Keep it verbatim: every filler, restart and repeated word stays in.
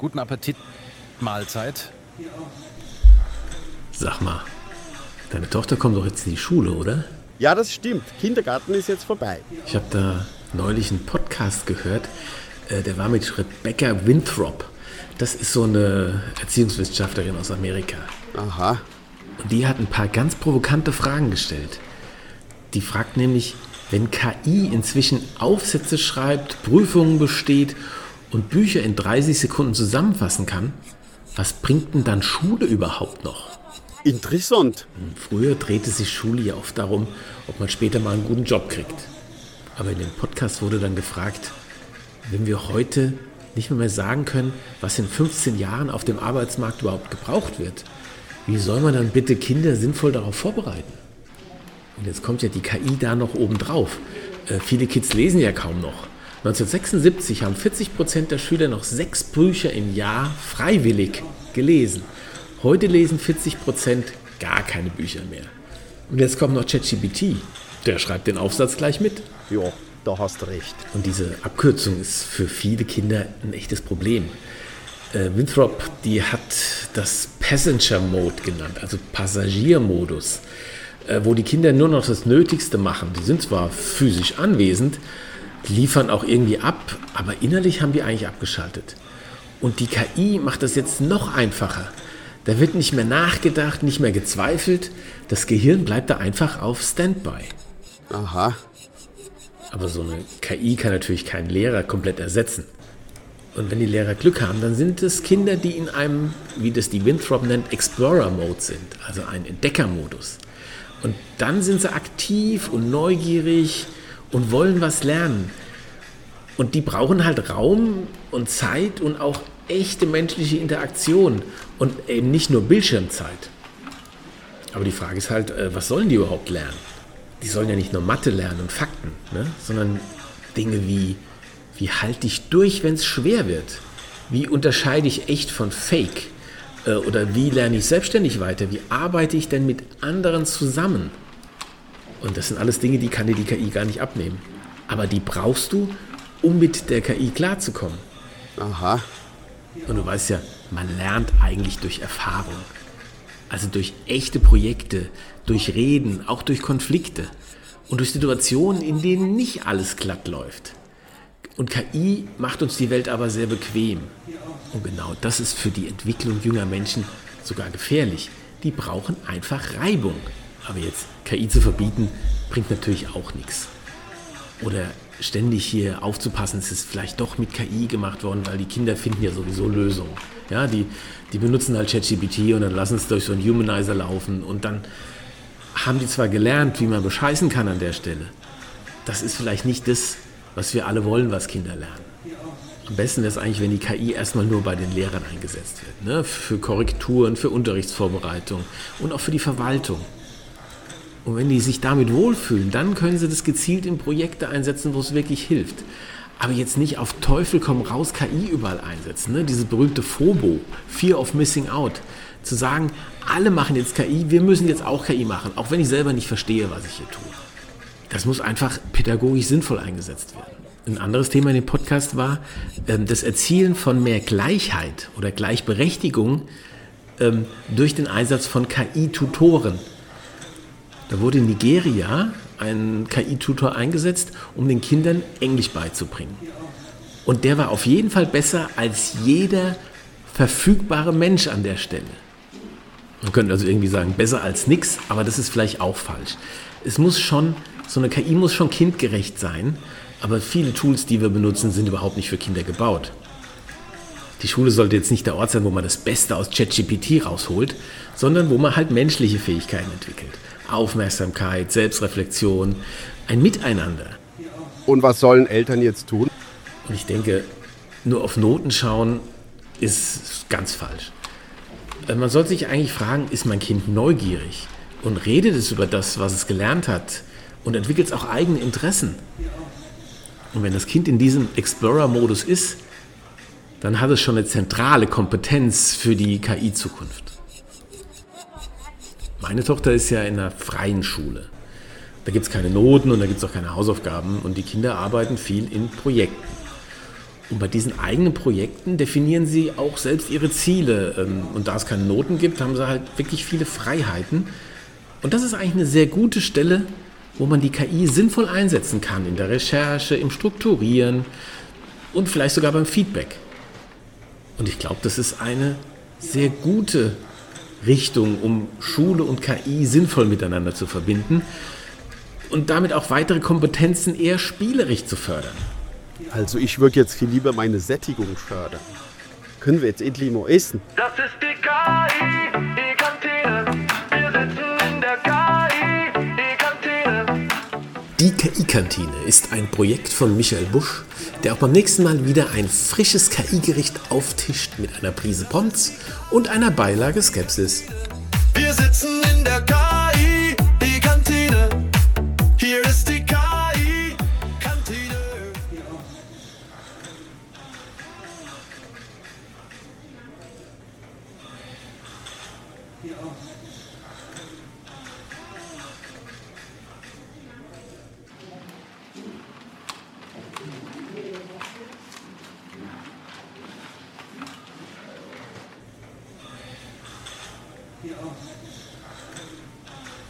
Guten Appetit, Mahlzeit. Sag mal, deine Tochter kommt doch jetzt in die Schule, oder? Ja, das stimmt. Kindergarten ist jetzt vorbei. Ich habe da neulich einen Podcast gehört, äh, der war mit Rebecca Winthrop. Das ist so eine Erziehungswissenschaftlerin aus Amerika. Aha. Und die hat ein paar ganz provokante Fragen gestellt. Die fragt nämlich, wenn K I inzwischen Aufsätze schreibt, Prüfungen besteht und Bücher in dreißig Sekunden zusammenfassen kann, was bringt denn dann Schule überhaupt noch? Interessant. Früher drehte sich Schule ja oft darum, ob man später mal einen guten Job kriegt. Aber in dem Podcast wurde dann gefragt, wenn wir heute nicht mehr, mehr sagen können, was in fünfzehn Jahren auf dem Arbeitsmarkt überhaupt gebraucht wird, wie soll man dann bitte Kinder sinnvoll darauf vorbereiten? Und jetzt kommt ja die K I da noch oben drauf. Äh, viele Kids lesen ja kaum noch. neunzehnhundertsechsundsiebzig haben vierzig Prozent der Schüler noch sechs Bücher im Jahr freiwillig gelesen. Heute lesen vierzig Prozent gar keine Bücher mehr. Und jetzt kommt noch ChatGPT. Der schreibt den Aufsatz gleich mit. Ja, da hast du recht. Und diese Abkürzung ist für viele Kinder ein echtes Problem. Äh, Winthrop, die hat das Passenger Mode genannt, also Passagiermodus, äh, wo die Kinder nur noch das Nötigste machen. Die sind zwar physisch anwesend, liefern auch irgendwie ab, aber innerlich haben die eigentlich abgeschaltet. Und die K I macht das jetzt noch einfacher. Da wird nicht mehr nachgedacht, nicht mehr gezweifelt. Das Gehirn bleibt da einfach auf Standby. Aha. Aber so eine K I kann natürlich keinen Lehrer komplett ersetzen. Und wenn die Lehrer Glück haben, dann sind es Kinder, die in einem, wie das die Winthrop nennt, Explorer-Mode sind, also ein Entdecker-Modus. Und dann sind sie aktiv und neugierig und wollen was lernen. Und die brauchen halt Raum und Zeit und auch echte menschliche Interaktion und eben nicht nur Bildschirmzeit. Aber die Frage ist halt, was sollen die überhaupt lernen? Die sollen ja nicht nur Mathe lernen und Fakten, ne? Sondern Dinge wie, wie halte ich durch, wenn es schwer wird? Wie unterscheide ich echt von Fake? Oder wie lerne ich selbstständig weiter? Wie arbeite ich denn mit anderen zusammen? Und das sind alles Dinge, die kann dir die K I gar nicht abnehmen. Aber die brauchst du, um mit der K I klarzukommen. Aha. Und du weißt ja, man lernt eigentlich durch Erfahrung. Also durch echte Projekte, durch Reden, auch durch Konflikte und durch Situationen, in denen nicht alles glatt läuft. Und K I macht uns die Welt aber sehr bequem. Und genau das ist für die Entwicklung junger Menschen sogar gefährlich. Die brauchen einfach Reibung. Aber jetzt K I zu verbieten, bringt natürlich auch nichts. Oder ständig hier aufzupassen, es ist vielleicht doch mit K I gemacht worden, weil die Kinder finden ja sowieso Lösungen. Ja, die, die benutzen halt ChatGPT und dann lassen es durch so einen Humanizer laufen und dann haben die zwar gelernt, wie man bescheißen kann an der Stelle. Das ist vielleicht nicht das, was wir alle wollen, was Kinder lernen. Am besten wäre es eigentlich, wenn die K I erstmal nur bei den Lehrern eingesetzt wird, ne? Für Korrekturen, für Unterrichtsvorbereitung und auch für die Verwaltung. Und wenn die sich damit wohlfühlen, dann können sie das gezielt in Projekte einsetzen, wo es wirklich hilft. Aber jetzt nicht auf Teufel komm raus K I überall einsetzen. Ne? Diese berühmte FOBO, Fear of Missing Out. Zu sagen, alle machen jetzt K I, wir müssen jetzt auch K I machen, auch wenn ich selber nicht verstehe, was ich hier tue. Das muss einfach pädagogisch sinnvoll eingesetzt werden. Ein anderes Thema in dem Podcast war ähm, das Erzielen von mehr Gleichheit oder Gleichberechtigung ähm, durch den Einsatz von K I-Tutoren. Da wurde in Nigeria ein K I-Tutor eingesetzt, um den Kindern Englisch beizubringen. Und der war auf jeden Fall besser als jeder verfügbare Mensch an der Stelle. Man könnte also irgendwie sagen, besser als nix, aber das ist vielleicht auch falsch. Es muss schon, so eine K I muss schon kindgerecht sein, aber viele Tools, die wir benutzen, sind überhaupt nicht für Kinder gebaut. Die Schule sollte jetzt nicht der Ort sein, wo man das Beste aus ChatGPT rausholt, sondern wo man halt menschliche Fähigkeiten entwickelt. Aufmerksamkeit, Selbstreflexion, ein Miteinander. Und was sollen Eltern jetzt tun? Und ich denke, nur auf Noten schauen ist ganz falsch. Man sollte sich eigentlich fragen, ist mein Kind neugierig und redet es über das, was es gelernt hat und entwickelt es auch eigene Interessen. Und wenn das Kind in diesem Explorer-Modus ist, dann hat es schon eine zentrale Kompetenz für die K I-Zukunft. Meine Tochter ist ja in einer freien Schule. Da gibt es keine Noten und da gibt es auch keine Hausaufgaben und die Kinder arbeiten viel in Projekten. Und bei diesen eigenen Projekten definieren sie auch selbst ihre Ziele. Und da es keine Noten gibt, haben sie halt wirklich viele Freiheiten. Und das ist eigentlich eine sehr gute Stelle, wo man die K I sinnvoll einsetzen kann. In der Recherche, im Strukturieren und vielleicht sogar beim Feedback. Und ich glaube, das ist eine sehr gute Richtung, um Schule und K I sinnvoll miteinander zu verbinden und damit auch weitere Kompetenzen eher spielerisch zu fördern. Also ich würde jetzt viel lieber meine Sättigung fördern. Können wir jetzt endlich mal essen? Das ist die K I, die Kantine. Wir sitzen in der K I, die Kantine. Die K I-Kantine ist ein Projekt von Michael Busch, der auch beim nächsten Mal wieder ein frisches K I-Gericht auftischt mit einer Prise Pommes und einer Beilage Skepsis. Wir sitzen in der K I, die Kantine. Hier ist die K I, Kantine. Hier auch.